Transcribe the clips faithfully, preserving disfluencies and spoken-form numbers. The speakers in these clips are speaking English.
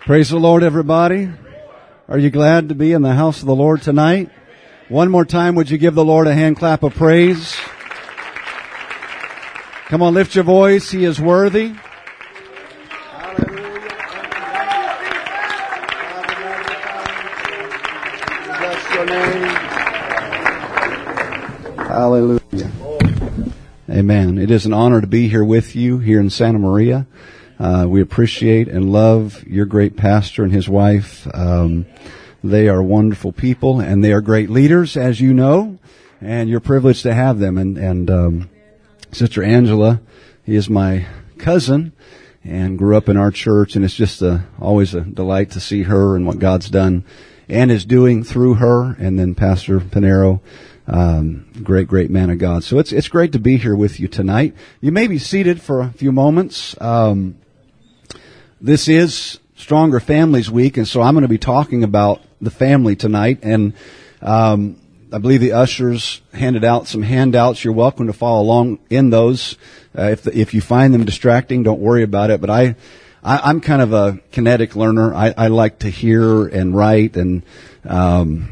Praise the Lord, everybody. Are you glad to be in the house of the Lord tonight? One more time, would you give the Lord a hand clap of praise? Come on, lift your voice. He is worthy. Bless your name. Hallelujah. Amen. It is an honor to be here with you here in Santa Maria. Uh, we appreciate and love your great pastor and his wife. Um, they are wonderful people, and they are great leaders, as you know, and you're privileged to have them. And, and um, Sister Angela, he is my cousin and grew up in our church, and it's just a, always a delight to see her and what God's done and is doing through her. And then Pastor Pinero, um, great, great man of God. So it's it's great to be here with you tonight. You may be seated for a few moments. Um, This is Stronger Families Week, and so I'm going to be talking about the family tonight. And um, I believe the ushers handed out some handouts. You're welcome to follow along in those. Uh, if the, if you find them distracting, don't worry about it. But I, I I'm kind of a kinetic learner. I, I like to hear and write and um,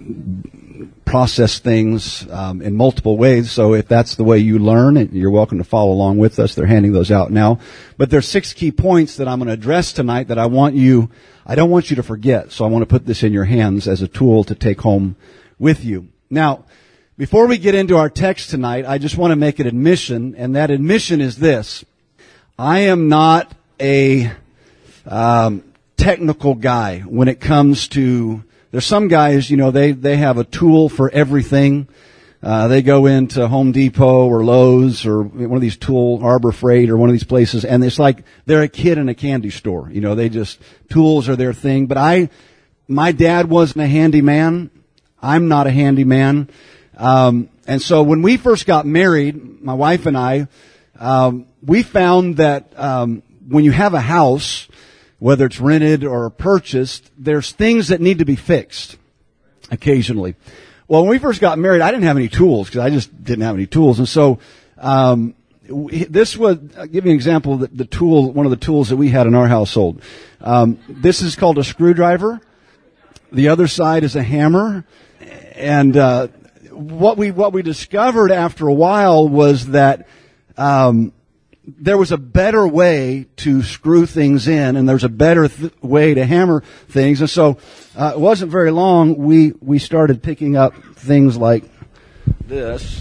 process things um, in multiple ways. So if that's the way you learn, you're welcome to follow along with us. They're handing those out now. But there's six key points that I'm going to address tonight that I want you, I don't want you to forget. So I want to put this in your hands as a tool to take home with you. Now, before we get into our text tonight, I just want to make an admission, and that admission is this. I am not a um, technical guy when it comes to There's some guys, you know, they, they have a tool for everything. Uh, they go into Home Depot or Lowe's or one of these tool, Harbor Freight or one of these places, and it's like they're a kid in a candy store. You know, they just, tools are their thing. But I, my dad wasn't a handyman. I'm not a handyman. Um, and so when we first got married, my wife and I, um, we found that, um, when you have a house, whether it's rented or purchased, there's things that need to be fixed occasionally. Well, when we first got married, I didn't have any tools because I just didn't have any tools. And so, um, this was, I'll give you an example of the, the tool, one of the tools that we had in our household. Um, this is called a screwdriver. The other side is a hammer. And, uh, what we, what we discovered after a while was that, um, there was a better way to screw things in, and there's a better th- way to hammer things. And so, uh, it wasn't very long, we, we started picking up things like this.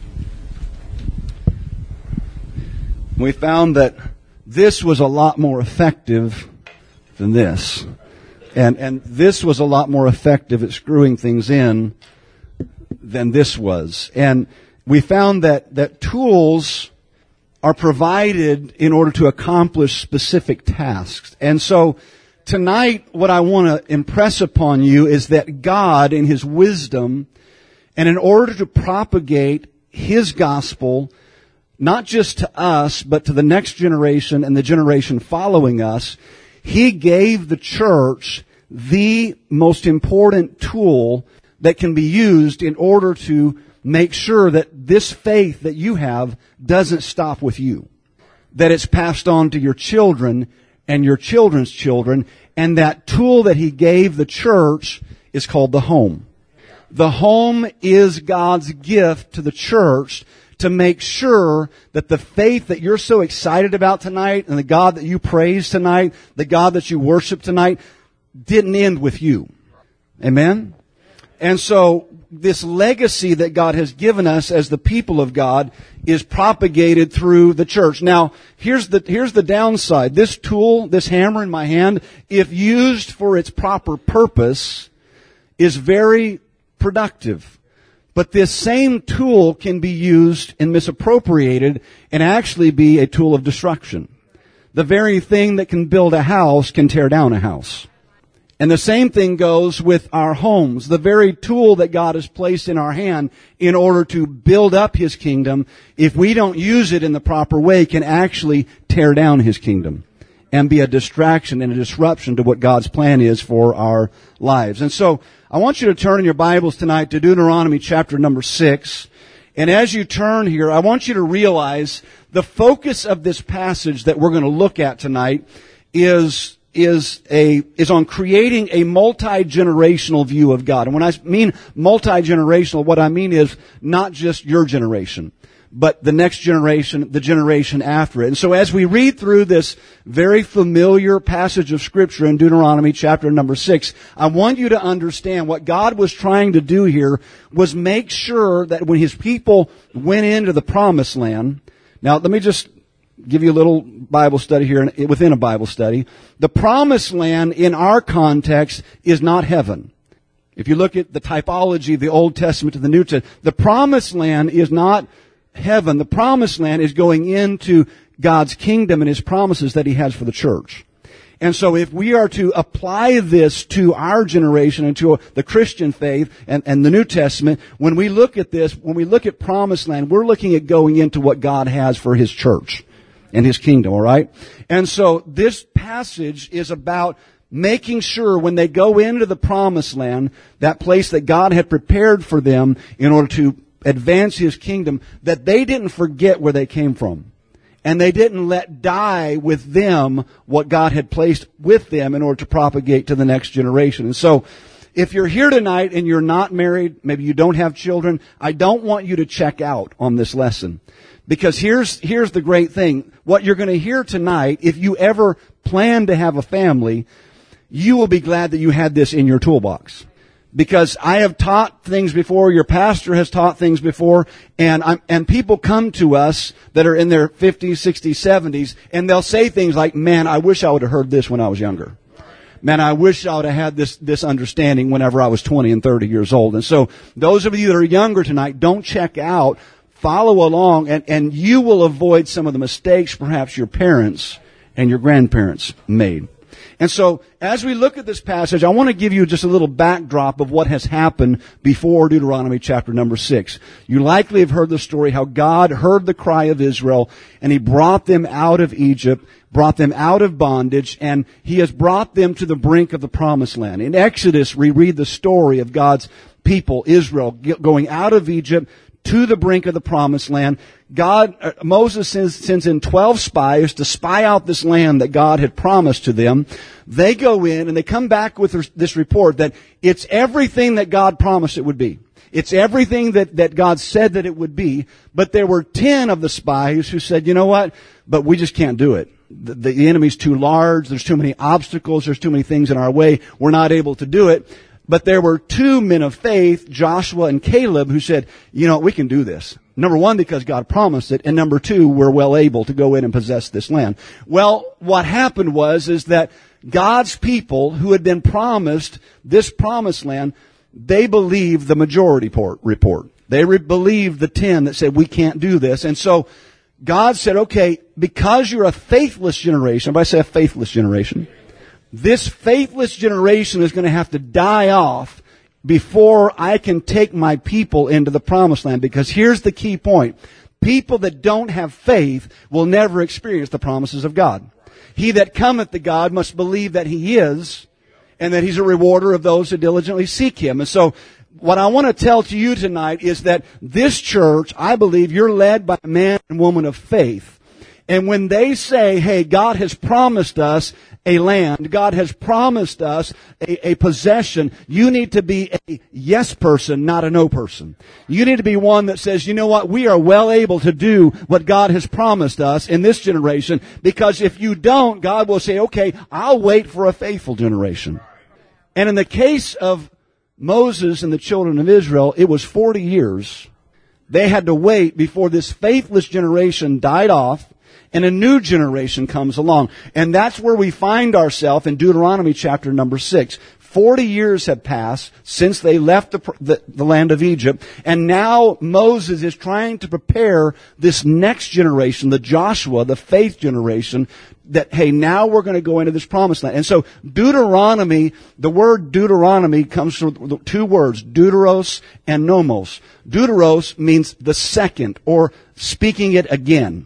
We found that this was a lot more effective than this. And, and this was a lot more effective at screwing things in than this was. And we found that, that tools are provided in order to accomplish specific tasks. And so tonight what I want to impress upon you is that God in His wisdom, and in order to propagate His gospel, not just to us, but to the next generation and the generation following us, He gave the church the most important tool that can be used in order to make sure that this faith that you have doesn't stop with you. That it's passed on to your children and your children's children. And that tool that He gave the church is called the home. The home is God's gift to the church to make sure that the faith that you're so excited about tonight and the God that you praise tonight, the God that you worship tonight, didn't end with you. Amen? And so this legacy that God has given us as the people of God is propagated through the church. Now, here's the, here's the downside. This tool, this hammer in my hand, if used for its proper purpose, is very productive. But this same tool can be used and misappropriated and actually be a tool of destruction. The very thing that can build a house can tear down a house. And the same thing goes with our homes. The very tool that God has placed in our hand in order to build up His kingdom, if we don't use it in the proper way, can actually tear down His kingdom and be a distraction and a disruption to what God's plan is for our lives. And so I want you to turn in your Bibles tonight to Deuteronomy chapter number six. And as you turn here, I want you to realize the focus of this passage that we're going to look at tonight is is a, is on creating a multi-generational view of God. And when I mean multi-generational, what I mean is not just your generation, but the next generation, the generation after it. And so as we read through this very familiar passage of Scripture in Deuteronomy chapter number six, I want you to understand what God was trying to do here was make sure that when His people went into the promised land. Now, let me just give you a little Bible study here within a Bible study. The promised land in our context is not heaven. If you look at the typology of the Old Testament to the New Testament, the promised land is not heaven. The promised land is going into God's kingdom and His promises that He has for the church. And so if we are to apply this to our generation and to the Christian faith and, and the New Testament, when we look at this, when we look at promised land, we're looking at going into what God has for His church and His kingdom, all right? And so this passage is about making sure when they go into the promised land, that place that God had prepared for them in order to advance His kingdom, that they didn't forget where they came from. And they didn't let die with them what God had placed with them in order to propagate to the next generation. And so, if you're here tonight and you're not married, maybe you don't have children, I don't want you to check out on this lesson. Because here's, here's the great thing. What you're going to hear tonight, if you ever plan to have a family, you will be glad that you had this in your toolbox. Because I have taught things before, your pastor has taught things before, and I'm, and people come to us that are in their fifties, sixties, seventies, and they'll say things like, man, I wish I would have heard this when I was younger. Man, I wish I would have had this, this understanding whenever I was twenty and thirty years old. And so, those of you that are younger tonight, don't check out, follow along, and, and you will avoid some of the mistakes perhaps your parents and your grandparents made. And so, as we look at this passage, I want to give you just a little backdrop of what has happened before Deuteronomy chapter number six. You likely have heard the story how God heard the cry of Israel, and He brought them out of Egypt, brought them out of bondage, and He has brought them to the brink of the promised land. In Exodus, we read the story of God's people, Israel, going out of Egypt to the brink of the promised land. God, uh, Moses sends, sends in twelve spies to spy out this land that God had promised to them. They go in and they come back with this report that it's everything that God promised it would be. It's everything that, that God said that it would be. But there were ten of the spies who said, you know what? But we just can't do it. The, the enemy's too large. There's too many obstacles. There's too many things in our way. We're not able to do it. But there were two men of faith, Joshua and Caleb, who said, you know, we can do this. Number one, because God promised it, and number two, we're well able to go in and possess this land. Well, what happened was, is that God's people who had been promised this promised land, they believed the majority report. They re- believed the ten that said, we can't do this. And so, God said, okay, because you're a faithless generation, if I say a faithless generation, this faithless generation is going to have to die off before I can take my people into the promised land. Because here's the key point. People that don't have faith will never experience the promises of God. He that cometh to God must believe that He is, and that He's a rewarder of those who diligently seek Him. And so, what I want to tell to you tonight is that this church, I believe, you're led by a man and woman of faith. And when they say, hey, God has promised us a land, God has promised us a, a possession, you need to be a yes person, not a no person. You need to be one that says, you know what, we are well able to do what God has promised us in this generation, because if you don't, God will say, okay, I'll wait for a faithful generation. And in the case of Moses and the children of Israel, it was forty years. They had to wait before this faithless generation died off, and a new generation comes along. And that's where we find ourselves in Deuteronomy chapter number six. Forty years have passed since they left the, the, the land of Egypt. And now Moses is trying to prepare this next generation, the Joshua, the faith generation, that, hey, now we're going to go into this promised land. And so Deuteronomy, the word Deuteronomy comes from two words, deuteros and nomos. Deuteros means the second, or speaking it again.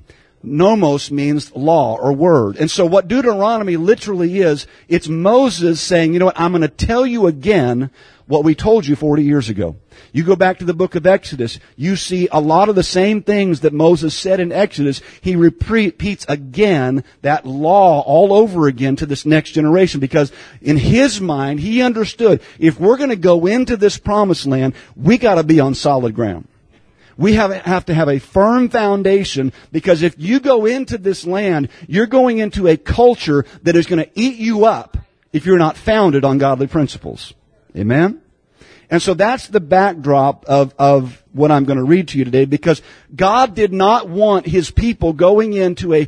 Nomos means law or word. And so what Deuteronomy literally is, it's Moses saying, you know what, I'm going to tell you again what we told you forty years ago. You go back to the book of Exodus, you see a lot of the same things that Moses said in Exodus. He repeats again that law all over again to this next generation, because in his mind, he understood if we're going to go into this promised land, we got to be on solid ground. We have, have to have a firm foundation, because if you go into this land, you're going into a culture that is going to eat you up if you're not founded on godly principles. Amen? And so that's the backdrop of, of what I'm going to read to you today, because God did not want His people going into a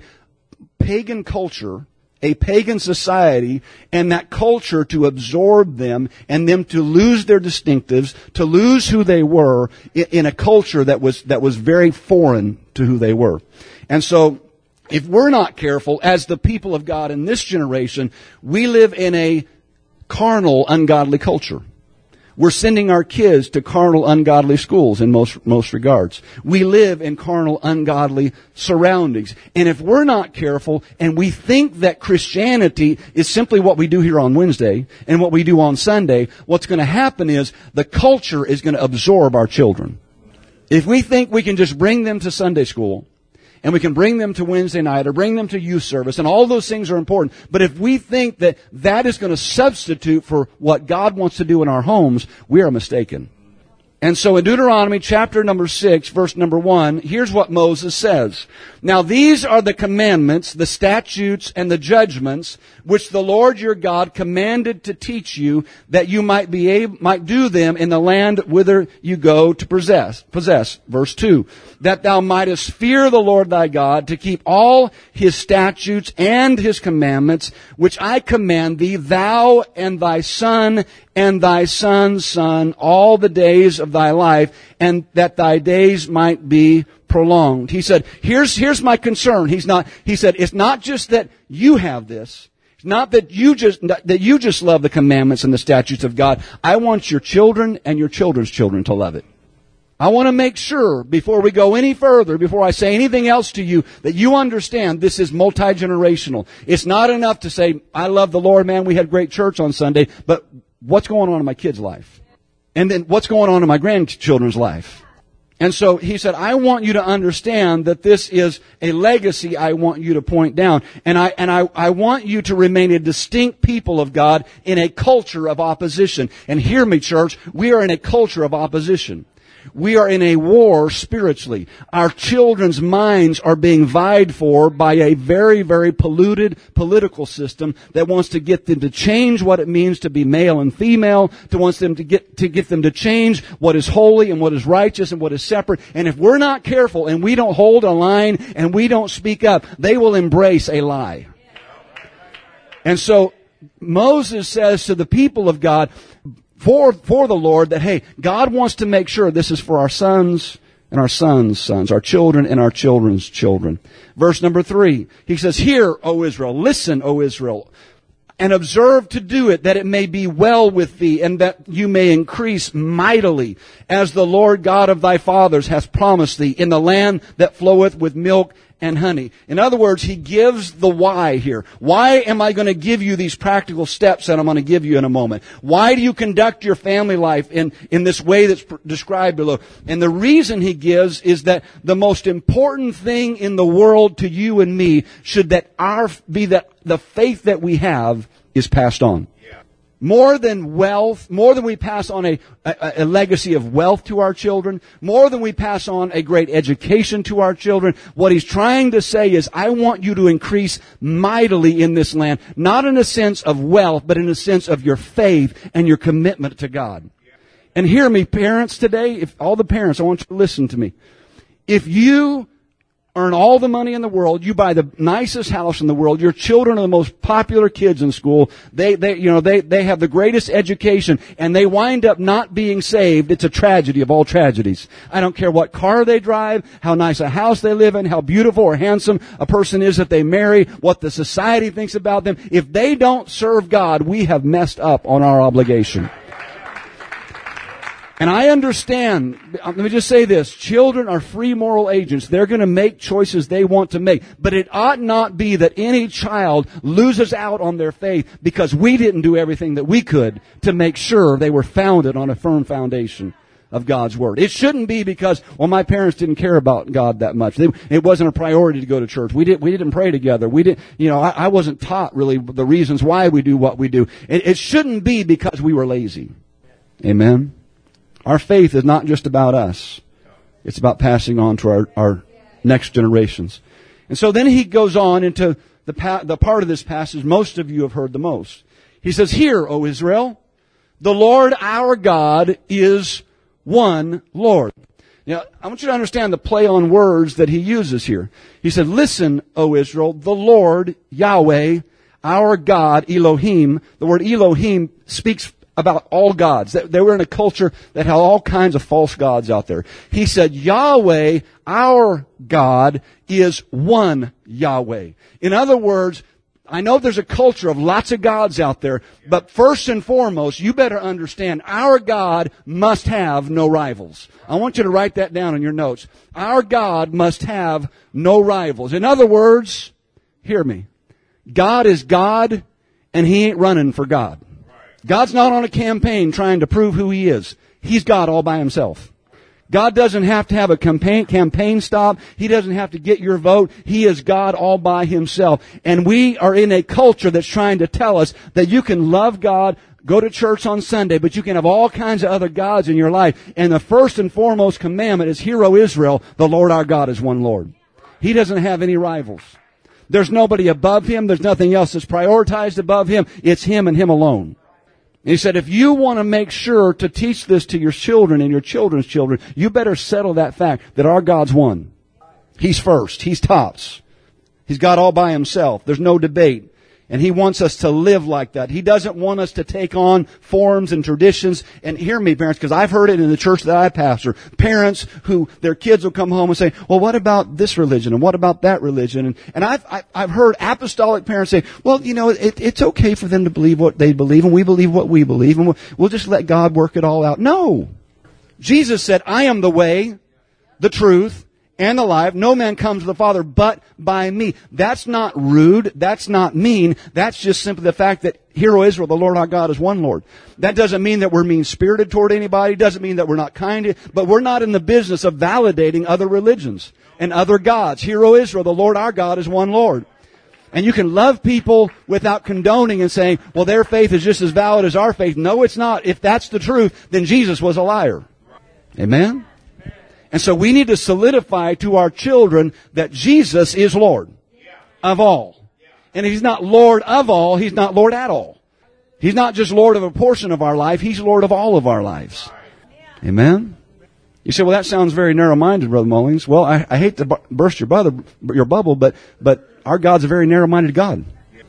pagan culture, a pagan society, and that culture to absorb them and them to lose their distinctives, to lose who they were in, in a culture that was, that was very foreign to who they were. And so, if we're not careful, as the people of God in this generation, we live in a carnal, ungodly culture. We're sending our kids to carnal, ungodly schools in most, most regards. We live in carnal, ungodly surroundings. And if we're not careful and we think that Christianity is simply what we do here on Wednesday and what we do on Sunday, what's going to happen is the culture is going to absorb our children. If we think we can just bring them to Sunday school, and we can bring them to Wednesday night or bring them to youth service, and all those things are important. But if we think that that is going to substitute for what God wants to do in our homes, we are mistaken. And so in Deuteronomy chapter number six, verse number one, here's what Moses says. Now these are the commandments, the statutes, and the judgments which the Lord your God commanded to teach you, that you might be able, might do them in the land whither you go to possess. Possess. Verse two. That thou mightest fear the Lord thy God, to keep all His statutes and His commandments, which I command thee, thou and thy son and thy son's son, all the days of thy life, and that thy days might be prolonged. He said, here's, here's my concern. He's not, he said, it's not just that you have this. It's not that you just, that you just love the commandments and the statutes of God. I want your children and your children's children to love it. I want to make sure, before we go any further, before I say anything else to you, that you understand this is multi-generational. It's not enough to say, I love the Lord, man, we had great church on Sunday, but what's going on in my kid's life? And then what's going on in my grandchildren's life? And so he said, I want you to understand that this is a legacy I want you to point down. And I, and I, I want you to remain a distinct people of God in a culture of opposition. And hear me, church, we are in a culture of opposition. We are in a war spiritually. Our children's minds are being vied for by a very, very polluted political system that wants to get them to change what it means to be male and female, to wants them to get, to get them to change what is holy and what is righteous and what is separate. And if we're not careful and we don't hold a line and we don't speak up, they will embrace a lie. And so Moses says to the people of God, For, for the Lord, that, hey, God wants to make sure this is for our sons and our sons' sons, our children and our children's children. Verse number three, he says, Hear, O Israel, listen, O Israel, and observe to do it, that it may be well with thee, and that you may increase mightily, as the Lord God of thy fathers hath promised thee, in the land that floweth with milk and honey. In other words, he gives the why here. Why am I going to give you these practical steps that I'm going to give you in a moment? Why do you conduct your family life in, in this way that's pr- described below? And the reason he gives is that the most important thing in the world to you and me should that our be that the faith that we have is passed on. More than wealth, more than we pass on a, a, a legacy of wealth to our children, more than we pass on a great education to our children, what he's trying to say is, I want you to increase mightily in this land, not in a sense of wealth, but in a sense of your faith and your commitment to God. And hear me, parents, today, if all the parents, I want you to listen to me. If you earn all the money in the world, you buy the nicest house in the world, your children are the most popular kids in school, they, they, you know, they, they have the greatest education, and they wind up not being saved, it's a tragedy of all tragedies. I don't care what car they drive, how nice a house they live in, how beautiful or handsome a person is that they marry, what the society thinks about them. If they don't serve God, we have messed up on our obligation. And I understand, let me just say this, children are free moral agents. They're going to make choices they want to make. But it ought not be that any child loses out on their faith because we didn't do everything that we could to make sure they were founded on a firm foundation of God's Word. It shouldn't be because, well, my parents didn't care about God that much. They, it wasn't a priority to go to church. We didn't, we didn't pray together. We didn't, you know, I, I wasn't taught really the reasons why we do what we do. It, it shouldn't be because we were lazy. Amen? Our faith is not just about us. It's about passing on to our, our next generations. And so then he goes on into the, pa- the part of this passage most of you have heard the most. He says, "Hear, O Israel, the Lord our God is one Lord." Now, I want you to understand the play on words that he uses here. He said, "Listen, O Israel, the Lord, Yahweh, our God, Elohim." The word Elohim speaks about all gods. They were in a culture that had all kinds of false gods out there. He said, Yahweh, our God, is one Yahweh. In other words, I know there's a culture of lots of gods out there, but first and foremost, you better understand our God must have no rivals. I want you to write that down in your notes. Our God must have no rivals. In other words, hear me. God is God, and He ain't running for God. God's not on a campaign trying to prove who He is. He's God all by Himself. God doesn't have to have a campaign, campaign stop. He doesn't have to get your vote. He is God all by Himself. And we are in a culture that's trying to tell us that you can love God, go to church on Sunday, but you can have all kinds of other gods in your life. And the first and foremost commandment is, "Hear, O Israel, the Lord our God is one Lord." He doesn't have any rivals. There's nobody above Him. There's nothing else that's prioritized above Him. It's Him and Him alone. And he said, if you want to make sure to teach this to your children and your children's children, you better settle that fact that our God's one. He's first. He's tops. He's God all by Himself. There's no debate. And He wants us to live like that. He doesn't want us to take on forms and traditions. And hear me, parents, because I've heard it in the church that I pastor. Parents who, their kids will come home and say, well, what about this religion? And what about that religion? And, and I've, I've heard apostolic parents say, well, you know, it, it's okay for them to believe what they believe, and we believe what we believe, and we'll, we'll just let God work it all out. No. Jesus said, I am the way, the truth, and the life. No man comes to the Father but by me. That's not rude. That's not mean. That's just simply the fact that, hear, O Israel, the Lord our God is one Lord. That doesn't mean that we're mean-spirited toward anybody. Doesn't mean that we're not kind. But we're not in the business of validating other religions and other gods. Hear, O Israel, the Lord our God is one Lord. And you can love people without condoning and saying, well, their faith is just as valid as our faith. No, it's not. If that's the truth, then Jesus was a liar. Amen? And so we need to solidify to our children that Jesus is Lord of all. And if He's not Lord of all, He's not Lord at all. He's not just Lord of a portion of our life. He's Lord of all of our lives. Amen? You say, well, that sounds very narrow-minded, Brother Mullings. Well, I, I hate to bu- burst your, bubble, your bubble, but, but our God's a very narrow-minded God.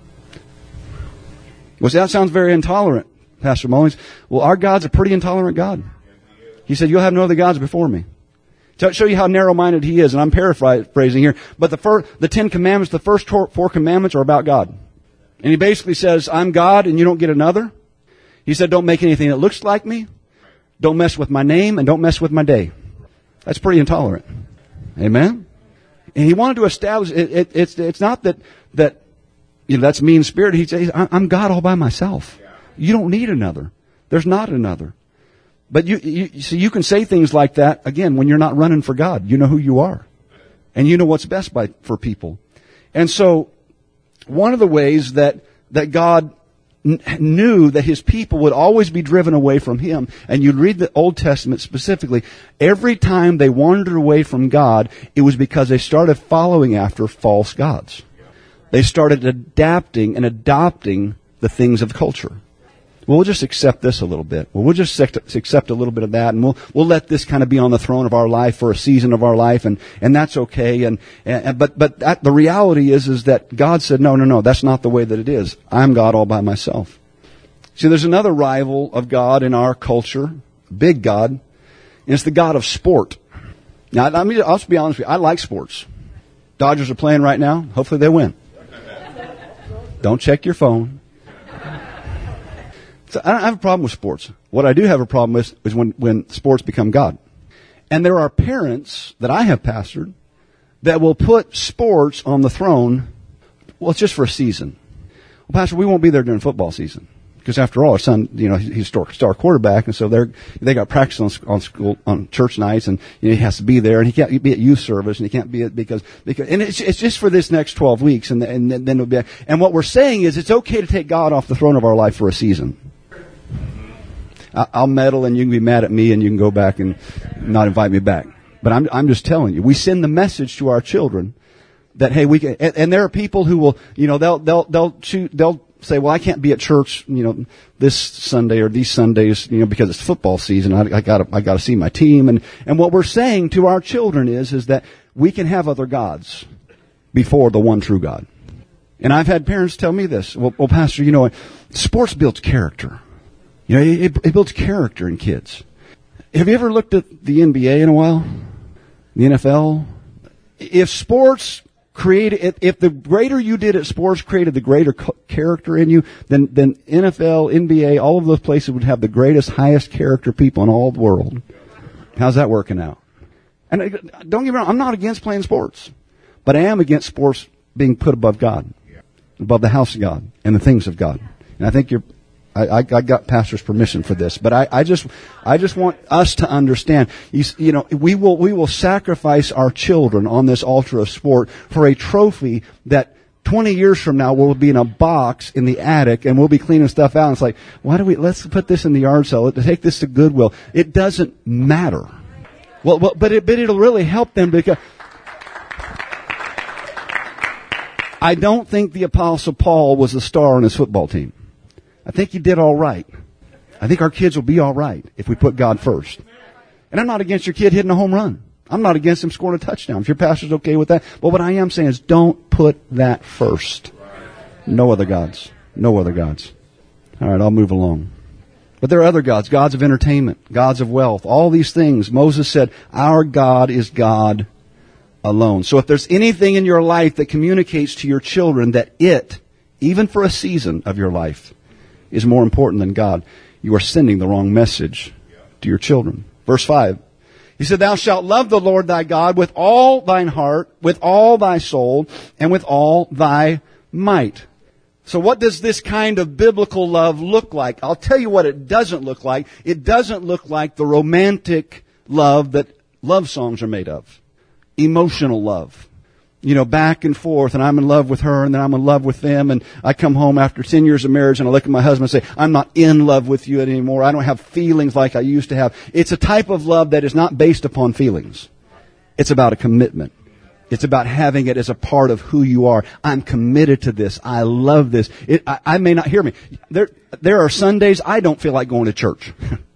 Well, see, that sounds very intolerant, Pastor Mullings. Well, our God's a pretty intolerant God. He said, you'll have no other gods before me. To show you how narrow-minded He is, and I'm paraphrasing here, but the first, the Ten Commandments, the first four commandments are about God. And He basically says, I'm God and you don't get another. He said, don't make anything that looks like me. Don't mess with my name and don't mess with my day. That's pretty intolerant. Amen? And He wanted to establish, it, it, it's, it's not that, that, you know, that's mean-spirited. He says, I'm God all by myself. You don't need another. There's not another. But you, you, so you can say things like that, again, when you're not running for God. You know who you are. And you know what's best by, for people. And so, one of the ways that, that God n- knew that His people would always be driven away from Him, and you'd read the Old Testament specifically, every time they wandered away from God, it was because they started following after false gods. They started adapting and adopting the things of culture. Well, we'll just accept this a little bit. Well, we'll just accept a little bit of that, and we'll we'll let this kind of be on the throne of our life for a season of our life, and and that's okay. And, and but but that, the reality is is that God said, no, no, no, that's not the way that it is. I'm God all by myself. See, there's another rival of God in our culture, big God, and it's the God of sport. Now, I mean, I'll just be honest with you. I like sports. Dodgers are playing right now. Hopefully, they win. Don't check your phone. So I don't have a problem with sports. What I do have a problem with is when, when sports become God. And there are parents that I have pastored that will put sports on the throne. Well, it's just for a season. Well, Pastor, we won't be there during football season. Because after all, our son, you know, he's a star quarterback, and so they're, they got practice on, on school, on church nights, and you know, he has to be there, and he can't be at youth service, and he can't be at, because, because, and it's, it's just for this next twelve weeks, and, and then it'll be, and what we're saying is it's okay to take God off the throne of our life for a season. I'll meddle, and you can be mad at me, and you can go back and not invite me back. But I'm, I'm just telling you, we send the message to our children that, hey, we can, and, and there are people who will, you know, they'll, they'll, they'll choose, they'll, say, well, I can't be at church, you know, this Sunday or these Sundays, you know, because it's football season. I, I gotta, I gotta see my team. And, and what we're saying to our children is, is that we can have other gods before the one true God. And I've had parents tell me this. Well, well Pastor, you know, sports builds character. You know, it, it builds character in kids. Have you ever looked at the N B A in a while? The N F L? If sports created, if the greater you did at sports created the greater character in you, then, then N F L, N B A, all of those places would have the greatest, highest character people in all the world. How's that working out? And don't get me wrong, I'm not against playing sports, but I am against sports being put above God, above the house of God and the things of God. And I think you're, I, I got pastor's permission for this, but I, I just, I just want us to understand. You, you know, we will, we will sacrifice our children on this altar of sport for a trophy that twenty years from now will be in a box in the attic, and we'll be cleaning stuff out. And it's like, why do we? Let's put this in the yard sale. Take this to Goodwill. It doesn't matter. Well, well but it, but it'll really help them because. I don't think the Apostle Paul was a star on his football team. I think he did all right. I think our kids will be all right if we put God first. And I'm not against your kid hitting a home run. I'm not against him scoring a touchdown. If your pastor's okay with that. But what I am saying is don't put that first. No other gods. No other gods. All right, I'll move along. But there are other gods. Gods of entertainment. Gods of wealth. All these things. Moses said, our God is God alone. So if there's anything in your life that communicates to your children that it, even for a season of your life, is more important than God, you are sending the wrong message to your children. Verse five. He said, thou shalt love the Lord thy God with all thine heart, with all thy soul, and with all thy might. So what does this kind of biblical love look like? I'll tell you what it doesn't look like. It doesn't look like the romantic love that love songs are made of. Emotional love. You know, back and forth, and I'm in love with her, and then I'm in love with them, and I come home after ten years of marriage, and I look at my husband and say, I'm not in love with you anymore. I don't have feelings like I used to have. It's a type of love that is not based upon feelings. It's about a commitment. It's about having it as a part of who you are. I'm committed to this. I love this. It, I, I may not hear me. There, there are Sundays I don't feel like going to church.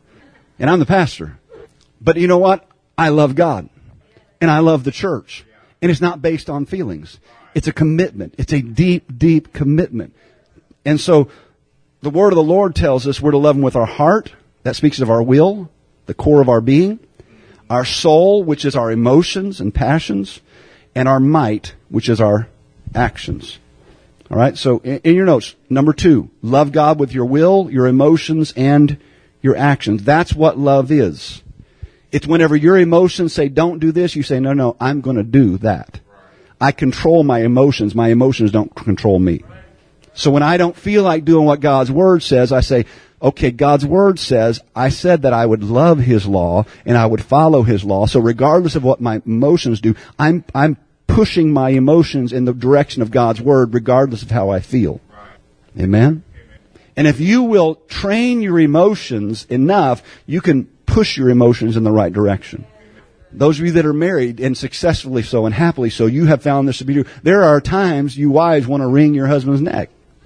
And I'm the pastor. But you know what? I love God. And I love the church. And it's not based on feelings. It's a commitment. It's a deep, deep commitment. And so the word of the Lord tells us we're to love Him with our heart. That speaks of our will, the core of our being. Our soul, which is our emotions and passions. And our might, which is our actions. All right, so in, in your notes, number two, love God with your will, your emotions, and your actions. That's what love is. It's whenever your emotions say, don't do this, you say, no, no, I'm going to do that. I control my emotions. My emotions don't control me. So when I don't feel like doing what God's Word says, I say, okay, God's Word says, I said that I would love His law and I would follow His law. So regardless of what my emotions do, I'm, I'm pushing my emotions in the direction of God's Word regardless of how I feel. Right. Amen? Amen? And if you will train your emotions enough, you can push your emotions in the right direction. Those of you that are married and successfully so and happily so, you have found this to be true. There are times you wives want to wring your husband's neck.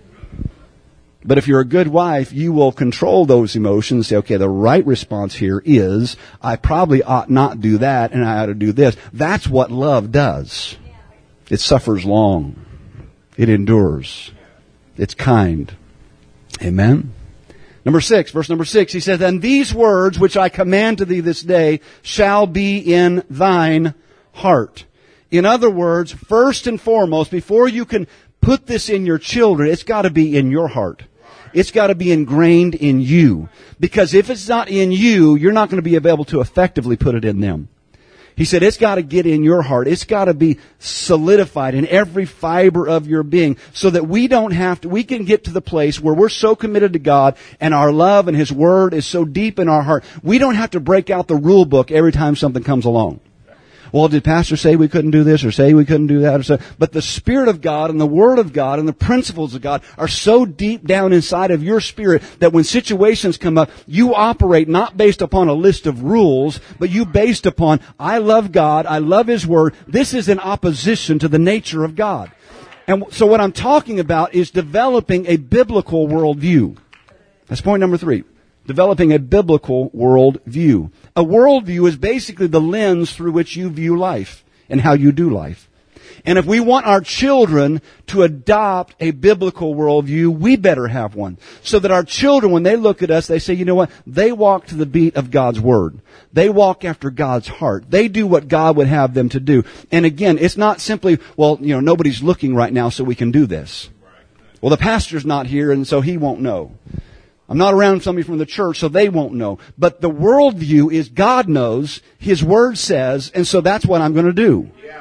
But if you're a good wife, you will control those emotions and say, okay, the right response here is, I probably ought not do that and I ought to do this. That's what love does. It suffers long. It endures. It's kind. Amen? Number six, verse number six, he says, and these words which I command to thee this day shall be in thine heart. In other words, first and foremost, before you can put this in your children, it's got to be in your heart. It's got to be ingrained in you. Because if it's not in you, you're not going to be able to effectively put it in them. He said it's got to get in your heart. It's got to be solidified in every fiber of your being so that we don't have to, we can get to the place where we're so committed to God and our love and His Word is so deep in our heart. We don't have to break out the rule book every time something comes along. Well, did Pastor say we couldn't do this or say we couldn't do that? Or so? But the Spirit of God and the Word of God and the principles of God are so deep down inside of your spirit that when situations come up, you operate not based upon a list of rules, but you based upon, I love God, I love His Word. This is in opposition to the nature of God. And so what I'm talking about is developing a biblical worldview. That's point number three. Developing a biblical worldview. A worldview is basically the lens through which you view life and how you do life. And if we want our children to adopt a biblical worldview, we better have one. So that our children, when they look at us, they say, you know what? They walk to the beat of God's Word. They walk after God's heart. They do what God would have them to do. And again, it's not simply, well, you know, nobody's looking right now so we can do this. Well, the pastor's not here and so he won't know. I'm not around somebody from the church, so they won't know. But the worldview is God knows, His Word says, and so that's what I'm going to do. Yeah.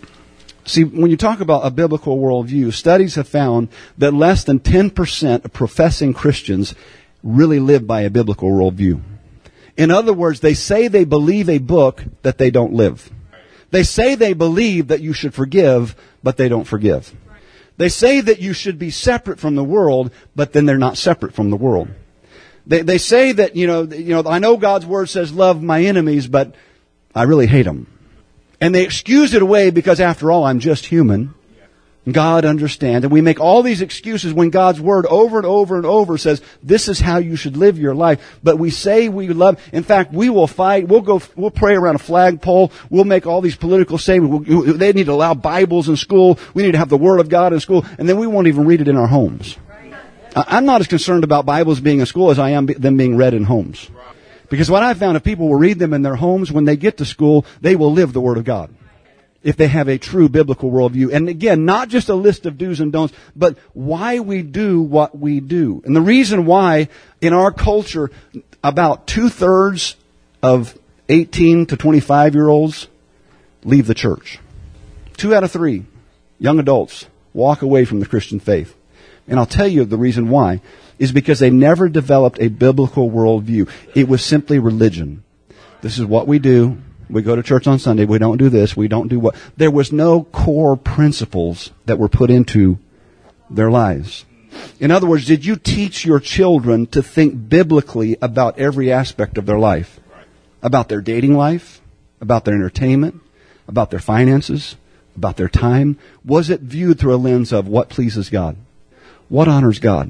See, when you talk about a biblical worldview, studies have found that less than ten percent of professing Christians really live by a biblical worldview. In other words, they say they believe a book that they don't live. They say they believe that you should forgive, but they don't forgive. They say that you should be separate from the world, but then they're not separate from the world. They they say that, you know, you know, I know God's Word says love my enemies, but I really hate them. And they excuse it away because after all, I'm just human. God understands. And we make all these excuses when God's Word over and over and over says, this is how you should live your life. But we say we love, in fact, we will fight, we'll go, we'll pray around a flagpole, we'll make all these political statements. We'll, they need to allow Bibles in school, we need to have the Word of God in school, and then we won't even read it in our homes. I'm not as concerned about Bibles being in school as I am them being read in homes. Because what I found, if people will read them in their homes, when they get to school, they will live the Word of God. If they have a true biblical worldview. And again, not just a list of do's and don'ts, but why we do what we do. And the reason why, in our culture, about two-thirds of eighteen to twenty-five-year-olds leave the church. Two out of three young adults walk away from the Christian faith. And I'll tell you the reason why is because they never developed a biblical worldview. It was simply religion. This is what we do. We go to church on Sunday. We don't do this. We don't do what. There was no core principles that were put into their lives. In other words, did you teach your children to think biblically about every aspect of their life? About their dating life? About their entertainment? About their finances? About their time? Was it viewed through a lens of what pleases God? What honors God?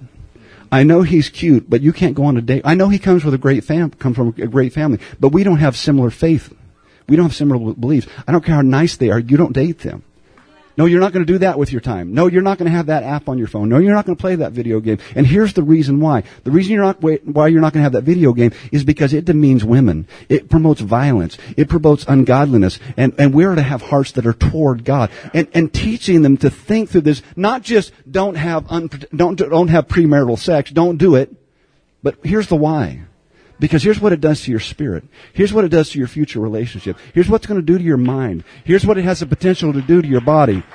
I know he's cute, but you can't go on a date. I know he comes with a great fam, comes from a great family, but we don't have similar faith. We don't have similar beliefs. I don't care how nice they are. You don't date them. No, you're not going to do that with your time. No, you're not going to have that app on your phone. No, you're not going to play that video game. And here's the reason why. The reason you're not, why you're not going to have that video game is because it demeans women. It promotes violence. It promotes ungodliness. And, and we're to have hearts that are toward God. And, and teaching them to think through this, not just don't have, un, don't, don't have premarital sex, don't do it. But here's the why. Because here's what it does to your spirit. Here's what it does to your future relationship. Here's what it's going to do to your mind. Here's what it has the potential to do to your body.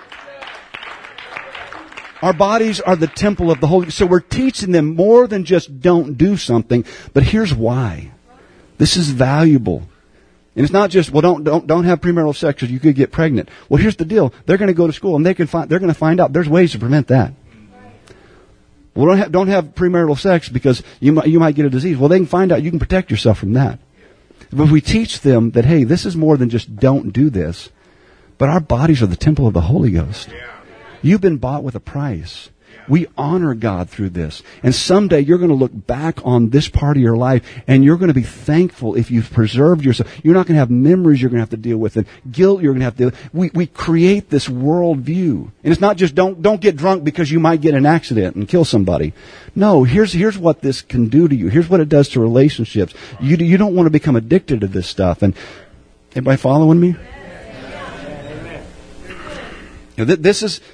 Our bodies are the temple of the Holy Ghost. So we're teaching them more than just don't do something, but here's why. This is valuable. And it's not just, well, don't don't don't have premarital sex because you could get pregnant. Well, here's the deal. They're going to go to school and they can find they're going to find out there's ways to prevent that. Well, don't have, don't have premarital sex because you might, you might get a disease. Well, they can find out you can protect yourself from that. But if we teach them that, hey, this is more than just don't do this, but our bodies are the temple of the Holy Ghost. You've been bought with a price. We honor God through this. And someday you're going to look back on this part of your life and you're going to be thankful if you've preserved yourself. You're not going to have memories you're going to have to deal with and guilt you're going to have to deal with. We, we create this worldview. And it's not just don't, don't get drunk because you might get in an accident and kill somebody. No, here's, here's what this can do to you. Here's what it does to relationships. You, you don't want to become addicted to this stuff. And everybody following me? You know, th- this is,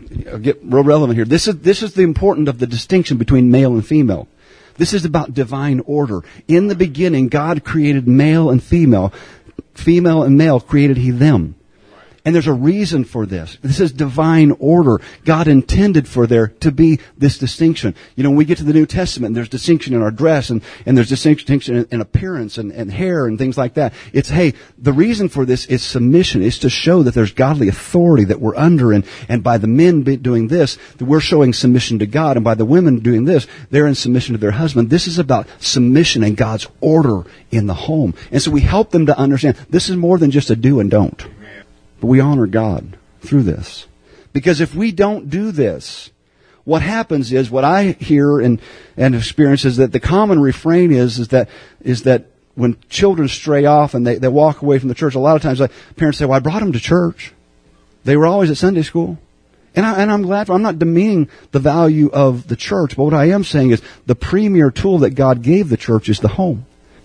I'll get real relevant here. This is, this is the important of the distinction between male and female. This is about divine order. In the beginning, God created male and female. Female and male created He them. And there's a reason for this. This is divine order. God intended for there to be this distinction. You know, when we get to the New Testament, there's distinction in our dress, and, and there's distinction in, in appearance and, and hair and things like that. It's, hey, the reason for this is submission. It's to show that there's godly authority that we're under, and, and by the men be doing this, that we're showing submission to God, and by the women doing this, they're in submission to their husband. This is about submission and God's order in the home. And so we help them to understand this is more than just a do and don't. But we honor God through this. Because if we don't do this, what happens is, what I hear and, and experience is that the common refrain is, is that, is that when children stray off and they, they walk away from the church, a lot of times like, parents say, well, I brought them to church. They were always at Sunday school. And, I, and I'm glad for, I'm not demeaning the value of the church, but what I am saying is the premier tool that God gave the church is the home.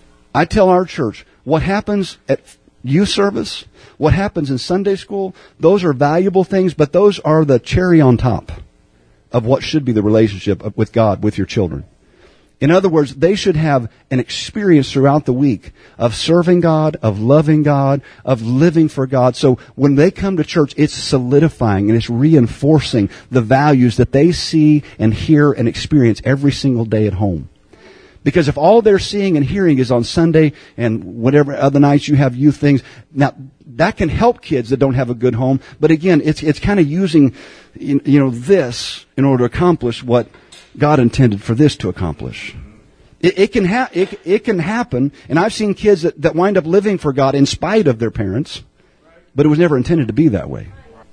I tell our church, what happens at youth service, what happens in Sunday school, those are valuable things, but those are the cherry on top of what should be the relationship with God, with your children. In other words, they should have an experience throughout the week of serving God, of loving God, of living for God. So when they come to church, it's solidifying and it's reinforcing the values that they see and hear and experience every single day at home. Because if all they're seeing and hearing is on Sunday and whatever other nights you have youth things, now that can help kids that don't have a good home. But again, it's it's kind of using, you know, this in order to accomplish what God intended for this to accomplish. It, it can ha- it, it can happen, and I've seen kids that, that wind up living for God in spite of their parents, but it was never intended to be that way.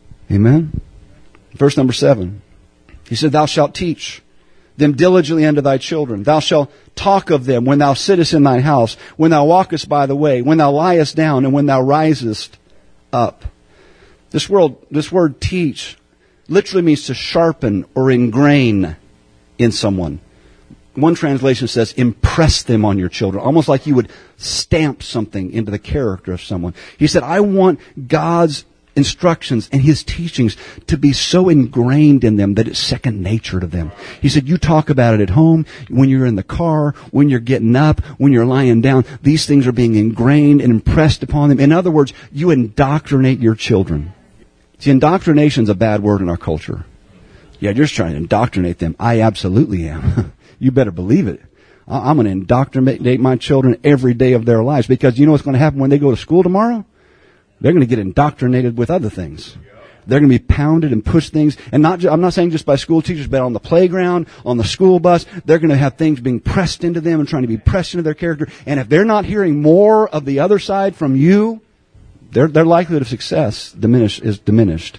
Amen? Verse number seven. He said, thou shalt teach them diligently unto thy children. Thou shalt talk of them when thou sittest in thine house, when thou walkest by the way, when thou liest down, and when thou risest up. This word, this word teach literally means to sharpen or ingrain in someone. One translation says impress them on your children, almost like you would stamp something into the character of someone. He said, I want God's instructions and His teachings to be so ingrained in them that it's second nature to them. He said, you talk about it at home, when you're in the car, when you're getting up, when you're lying down. These things are being ingrained and impressed upon them. In other words, you indoctrinate your children. See, indoctrination's a bad word in our culture. Yeah, you're just trying to indoctrinate them. I absolutely am. You better believe it. I'm going to indoctrinate my children every day of their lives, because you know what's going to happen when they go to school tomorrow? They're going to get indoctrinated with other things. They're going to be pounded and pushed things. And not, ju- I'm not saying just by school teachers, but on the playground, on the school bus. They're going to have things being pressed into them and trying to be pressed into their character. And if they're not hearing more of the other side from you, their, their likelihood of success diminish, is diminished.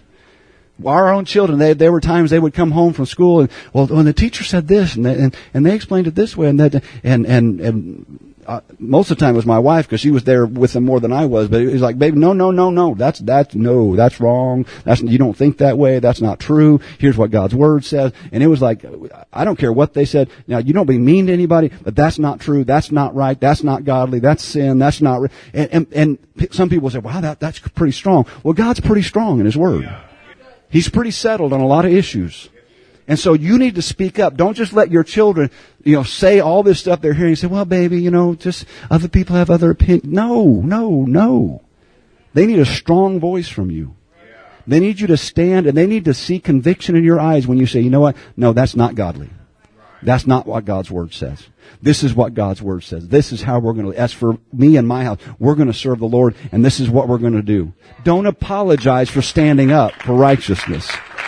Our own children, they, there were times they would come home from school and, well, when the teacher said this and they, and, and they explained it this way and that, and, and, and, Uh, most of the time it was my wife, because she was there with them more than I was. But it was like, baby, no, no, no, no. That's that's no, that's wrong. That's you don't think that way. That's not true. Here's what God's Word says. And it was like, I don't care what they said. Now, you don't be mean to anybody, but that's not true. That's not right. That's not godly. That's sin. That's not. Right. And, and and some people say, wow, that that's pretty strong. Well, God's pretty strong in His Word. He's pretty settled on a lot of issues. And so you need to speak up. Don't just let your children, you know, say all this stuff they're hearing. You say, well, baby, you know, just other people have other opinions. No, no, no. They need a strong voice from you. They need you to stand, and they need to see conviction in your eyes when you say, you know what? No, that's not godly. That's not what God's Word says. This is what God's Word says. This is how we're going to, as for me and my house, we're going to serve the Lord, and this is what we're going to do. Don't apologize for standing up for righteousness.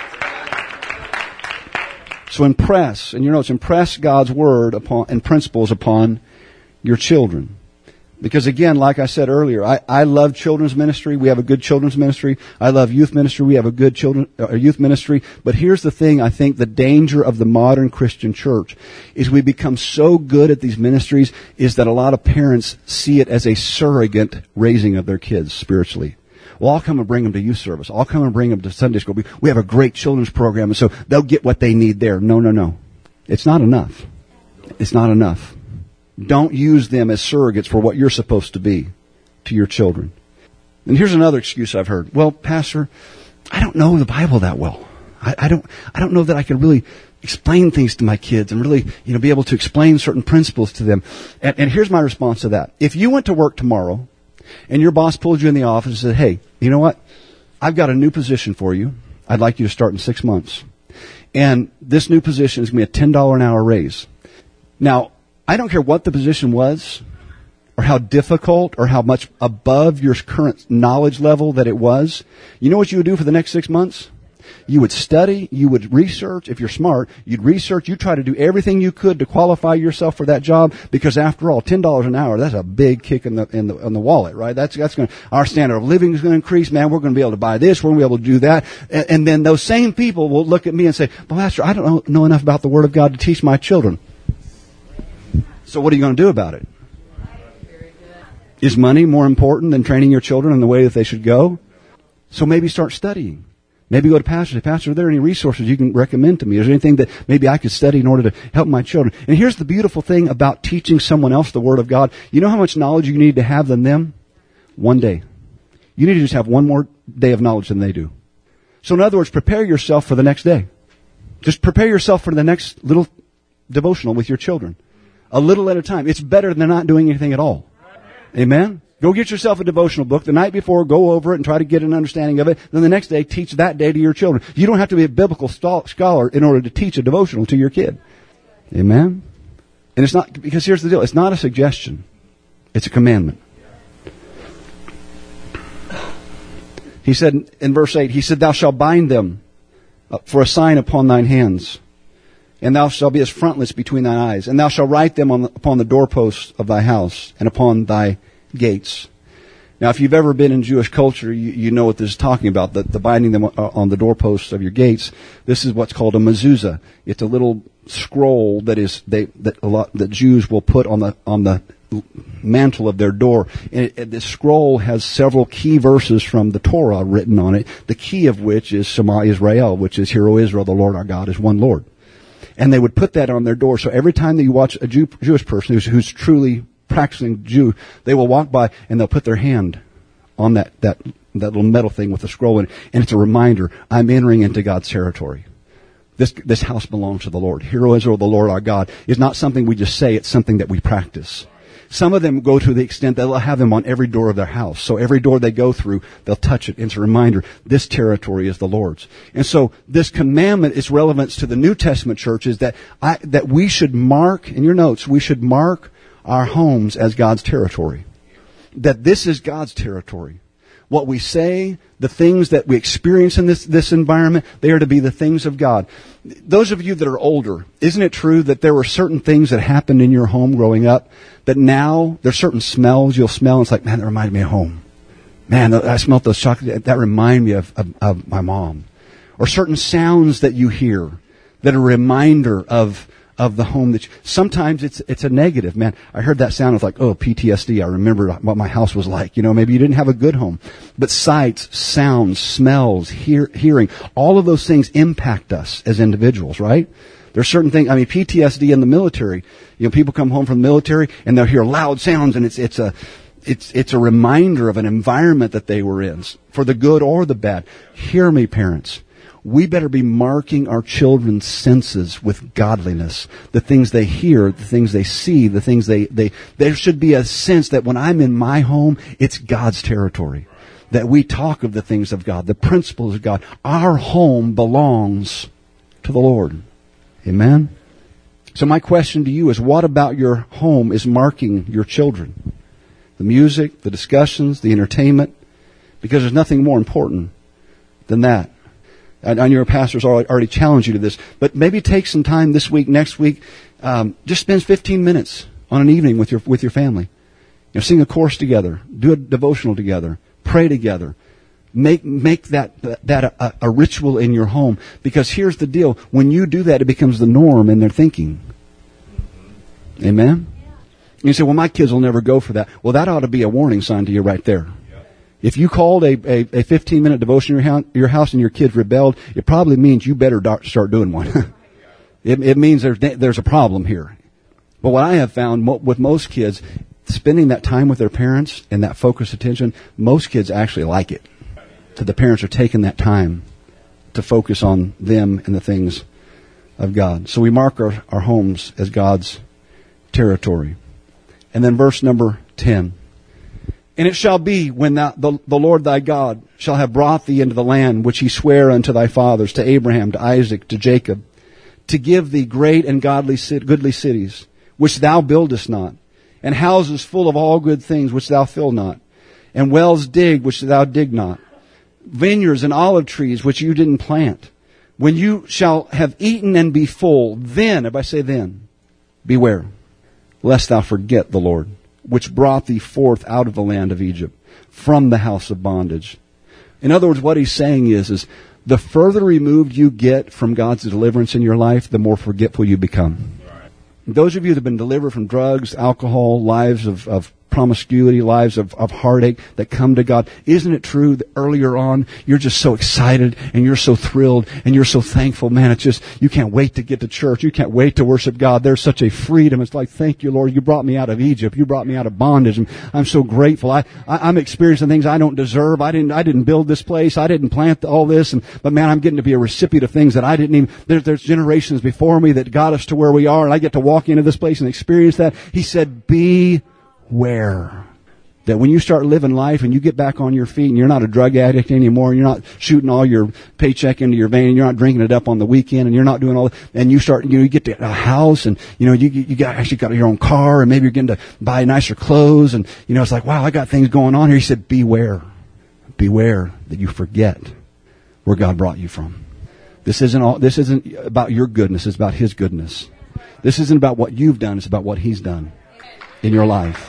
So impress, in your notes, impress God's Word upon and principles upon your children. Because again, like I said earlier, I, I love children's ministry. We have a good children's ministry. I love youth ministry. We have a good children, uh, youth ministry. But here's the thing, I think the danger of the modern Christian church is we become so good at these ministries is that a lot of parents see it as a surrogate raising of their kids spiritually. Well, I'll come and bring them to youth service. I'll come and bring them to Sunday school. We, we have a great children's program, and so they'll get what they need there. No, no, no. It's not enough. It's not enough. Don't use them as surrogates for what you're supposed to be to your children. And here's another excuse I've heard. Well, Pastor, I don't know the Bible that well. I, I don't, I don't know that I can really explain things to my kids and really, you know, be able to explain certain principles to them. And, and here's my response to that. If you went to work tomorrow and your boss pulled you in the office and said, hey, you know what? I've got a new position for you. I'd like you to start in six months. And this new position is going to be a ten dollars an hour raise. Now, I don't care what the position was or how difficult or how much above your current knowledge level that it was. You know what you would do for the next six months? You would study, you would research. If you're smart, you'd research, you'd try to do everything you could to qualify yourself for that job, because after all, ten dollars an hour, that's a big kick in the, in the, in the wallet, right? That's, that's going to, our standard of living is going to increase. Man, we're going to be able to buy this, we're going to be able to do that. And, and then those same people will look at me and say, well, Pastor, I don't know, know enough about the Word of God to teach my children. So what are you going to do about it? Is money more important than training your children in the way that they should go? So maybe start studying. Maybe go to pastor and say, Pastor, are there any resources you can recommend to me? Is there anything that maybe I could study in order to help my children? And here's the beautiful thing about teaching someone else the Word of God. You know how much knowledge you need to have than them? One day. You need to just have one more day of knowledge than they do. So in other words, prepare yourself for the next day. Just prepare yourself for the next little devotional with your children. A little at a time. It's better than not doing anything at all. Amen? Go get yourself a devotional book. The night before, go over it and try to get an understanding of it. Then the next day, teach that day to your children. You don't have to be a biblical scholar in order to teach a devotional to your kid. Amen? And it's not, because here's the deal. It's not a suggestion. It's a commandment. He said in verse eight, he said, thou shalt bind them for a sign upon thine hands, and thou shalt be as frontlets between thine eyes, and thou shalt write them on the, upon the doorposts of thy house and upon thy gates. Now, if you've ever been in Jewish culture, you, you know what this is talking about, the, the binding them on the doorposts of your gates. This is what's called a mezuzah. It's a little scroll that is they that a lot that Jews will put on the on the mantle of their door. And it, this scroll has several key verses from the Torah written on it, the key of which is Shema Israel, which is, Hear, O Israel, the Lord our God is one Lord. And they would put that on their door. So every time that you watch a Jew, Jewish person who's, who's truly practicing Jew, they will walk by and they'll put their hand on that, that, that little metal thing with the scroll in it. And it's a reminder, I'm entering into God's territory. This, this house belongs to the Lord. Hear, O Israel, the Lord our God is not something we just say, it's something that we practice. Some of them go to the extent that they'll have them on every door of their house. So every door they go through, they'll touch it. It's a reminder, this territory is the Lord's. And so this commandment, its relevance to the New Testament church is that I, that we should mark, in your notes, we should mark our homes as God's territory. That this is God's territory. What we say, the things that we experience in this, this environment, they are to be the things of God. Those of you that are older, isn't it true that there were certain things that happened in your home growing up that now there's certain smells you'll smell and it's like, man, that reminded me of home. Man, I smelled those chocolate, that remind me of, of, of my mom. Or certain sounds that you hear that are a reminder of of the home that you, sometimes it's it's a negative. Man, I heard that sound. I was like, oh, P T S D. I remember what my house was like. You know, maybe you didn't have a good home. But sights, sounds, smells, hear, hearing, all of those things impact us as individuals, right? There's certain things, I mean, P T S D in the military. You know, people come home from the military and they'll hear loud sounds and it's it's a it's it's a reminder of an environment that they were in, for the good or the bad. Hear me, parents. We better be marking our children's senses with godliness. The things they hear, the things they see, the things they, they, there should be a sense that when I'm in my home, it's God's territory. That we talk of the things of God, the principles of God. Our home belongs to the Lord. Amen? So my question to you is, what about your home is marking your children? The music, the discussions, the entertainment? Because there's nothing more important than that. I know your pastor's already challenged you to this, but maybe take some time this week, next week. Um, just spend fifteen minutes on an evening with your with your family. You know, sing a course together, do a devotional together, pray together. Make make that that a, a ritual in your home. Because here's the deal: when you do that, it becomes the norm in their thinking. Amen. You say, "Well, my kids will never go for that." Well, that ought to be a warning sign to you right there. If you called a, a, a fifteen-minute devotion in your house, your house and your kids rebelled, it probably means you better start doing one. it, it means there's, there's a problem here. But what I have found with most kids, spending that time with their parents and that focused attention, most kids actually like it. So the parents are taking that time to focus on them and the things of God. So we mark our, our homes as God's territory. And then verse number ten. And it shall be when thou, the, the Lord thy God shall have brought thee into the land which he sware unto thy fathers, to Abraham, to Isaac, to Jacob, to give thee great and godly goodly cities, which thou buildest not, and houses full of all good things which thou fill not, and wells digged which thou dig not, vineyards and olive trees which you didn't plant. When you shall have eaten and be full, then, if I say then, beware, lest thou forget the Lord, which brought thee forth out of the land of Egypt, from the house of bondage. In other words, what he's saying is, is the further removed you get from God's deliverance in your life, the more forgetful you become. Those of you that have been delivered from drugs, alcohol, lives of, of promiscuity, lives of, of heartache that come to God, isn't it true that earlier on you're just so excited and you're so thrilled and you're so thankful? Man, it's just, you can't wait to get to church. You can't wait to worship God. There's such a freedom. It's like, thank you, Lord. You brought me out of Egypt. You brought me out of bondage. And I'm so grateful. I, I, I'm experiencing things I don't deserve. I didn't, I didn't build this place. I didn't plant all this. And, but man, I'm getting to be a recipient of things that I didn't even, there, there's generations before me that got us to where we are. And I get to walk into this place and experience that. He said, be Beware that when you start living life and you get back on your feet and you're not a drug addict anymore, and you're not shooting all your paycheck into your vein, and you're not drinking it up on the weekend, and you're not doing all that, and you start, you know, you get to a house, and you know, you you got actually got your own car, and maybe you're getting to buy nicer clothes, and you know, it's like, wow, I got things going on here. He said, beware, beware that you forget where God brought you from. This isn't all. This isn't about your goodness. It's about His goodness. This isn't about what you've done. It's about what He's done in your life.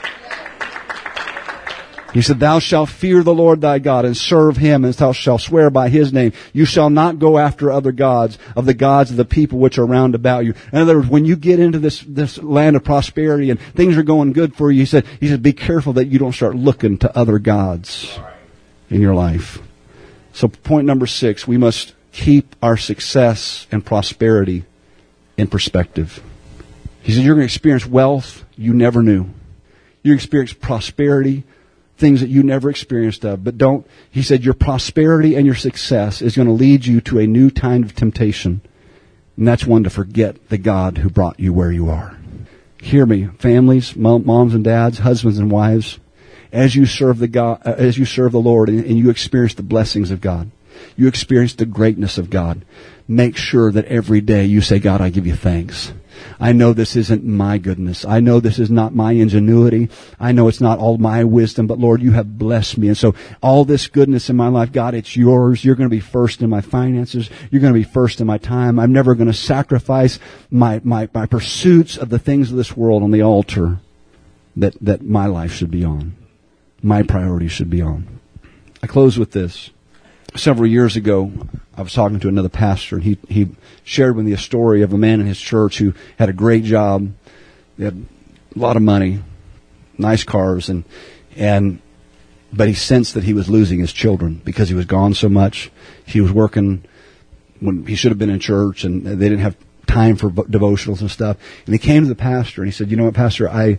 He said, thou shalt fear the Lord thy God and serve Him, and thou shalt swear by His name. You shall not go after other gods of the gods of the people which are round about you. In other words, when you get into this, this land of prosperity and things are going good for you, he said, he said, be careful that you don't start looking to other gods in your life. So point number six, we must keep our success and prosperity in perspective. He said, you're going to experience wealth you never knew. You experience prosperity, things that you never experienced of. But don't, he said, your prosperity and your success is going to lead you to a new kind of temptation. And that's one to forget the God who brought you where you are. Hear me, families, moms and dads, husbands and wives, as you serve the God, as you serve the Lord and, and you experience the blessings of God, you experience the greatness of God, make sure that every day you say, God, I give you thanks. I know this isn't my goodness. I know this is not my ingenuity. I know it's not all my wisdom, but Lord, you have blessed me. And so all this goodness in my life, God, it's yours. You're going to be first in my finances. You're going to be first in my time. I'm never going to sacrifice my, my, my pursuits of the things of this world on the altar that, that my life should be on. My priorities should be on. I close with this. Several years ago, I was talking to another pastor, and he, he shared with me a story of a man in his church who had a great job. He had a lot of money, nice cars, and, and, but he sensed that he was losing his children because he was gone so much. He was working when he should have been in church, and they didn't have time for devotionals and stuff. And he came to the pastor and he said, you know what, Pastor, I,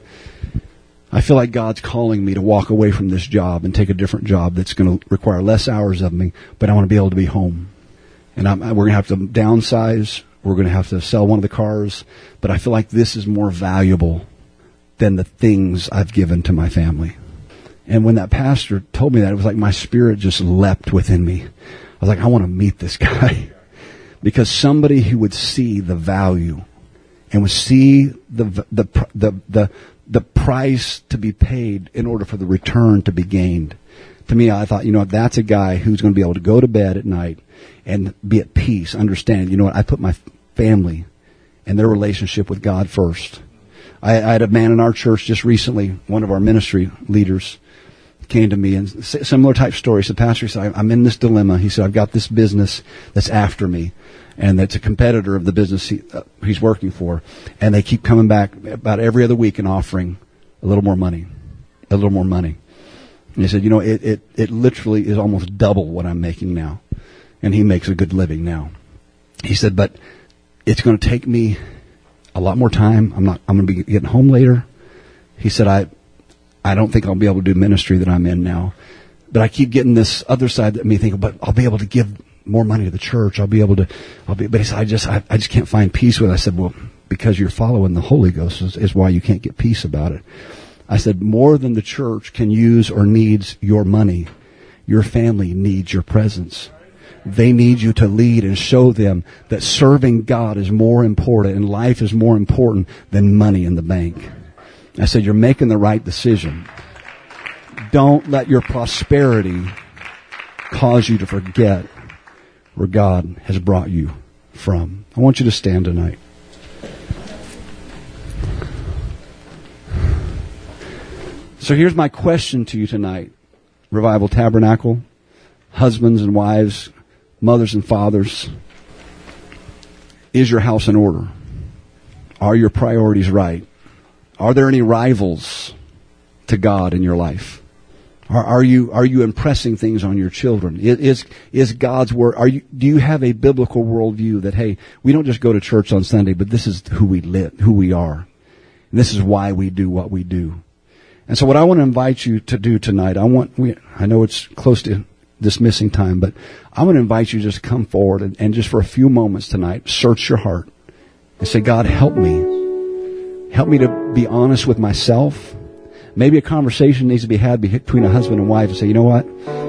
I feel like God's calling me to walk away from this job and take a different job that's going to require less hours of me, but I want to be able to be home. And I'm, we're going to have to downsize. We're going to have to sell one of the cars, but I feel like this is more valuable than the things I've given to my family. And when that pastor told me that, it was like my spirit just leapt within me. I was like, I want to meet this guy. Because somebody who would see the value and would see the, the, the, the, the price to be paid in order for the return to be gained. To me, I thought, you know what, that's a guy who's going to be able to go to bed at night and be at peace, understand, you know what, I put my family and their relationship with God first. I, I had a man in our church just recently, one of our ministry leaders, came to me and similar type story. He said, Pastor, he said, I'm in this dilemma. He said, I've got this business that's after me, and that's a competitor of the business he, uh, he's working for. And they keep coming back about every other week and offering a little more money, a little more money. And he said, you know, it, it, it literally is almost double what I'm making now. And he makes a good living now. He said, but it's going to take me a lot more time. I'm not, I'm going to be getting home later. He said, I, I don't think I'll be able to do ministry that I'm in now. But I keep getting this other side that me thinking, but I'll be able to give more money to the church. I'll be able to, I'll be, but he said, I just, I, I just can't find peace with it. I said, well, because you're following the Holy Ghost is, is why you can't get peace about it. I said, more than the church can use or needs your money, your family needs your presence. They need you to lead and show them that serving God is more important and life is more important than money in the bank. I said, you're making the right decision. Don't let your prosperity cause you to forget where God has brought you from. I want you to stand tonight. So here's my question to you tonight, Revival Tabernacle, husbands and wives, mothers and fathers. Is your house in order? Are your priorities right? Are there any rivals to God in your life? Are, are you are you impressing things on your children? Is is God's word? Are you do you have a biblical worldview that, hey, we don't just go to church on Sunday, but this is who we live, who we are, and this is why we do what we do. And so, what I want to invite you to do tonight, I want we I know it's close to dismissing time, but I want to invite you to just come forward and, and just for a few moments tonight, search your heart and say, God, help me, help me to be honest with myself. Maybe a conversation needs to be had between a husband and wife and say, you know what?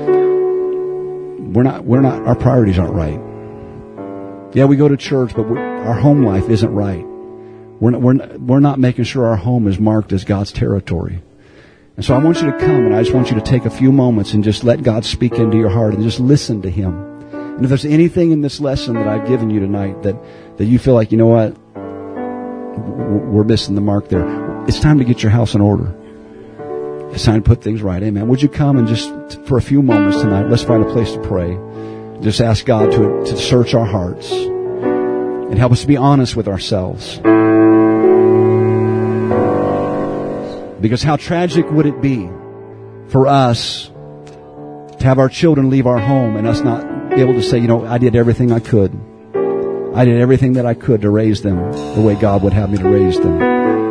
We're not, we're not, our priorities aren't right. Yeah, we go to church, but we, our home life isn't right. We're not, we're not, we're not making sure our home is marked as God's territory. And so I want you to come and I just want you to take a few moments and just let God speak into your heart and just listen to Him. And if there's anything in this lesson that I've given you tonight that, that you feel like, you know what? We're missing the mark there. It's time to get your house in order. It's time to put things right. Amen. Would you come and just, for a few moments tonight, let's find a place to pray. Just ask God to, to search our hearts and help us to be honest with ourselves. Because how tragic would it be for us to have our children leave our home and us not be able to say, you know, I did everything I could. I did everything that I could to raise them the way God would have me to raise them.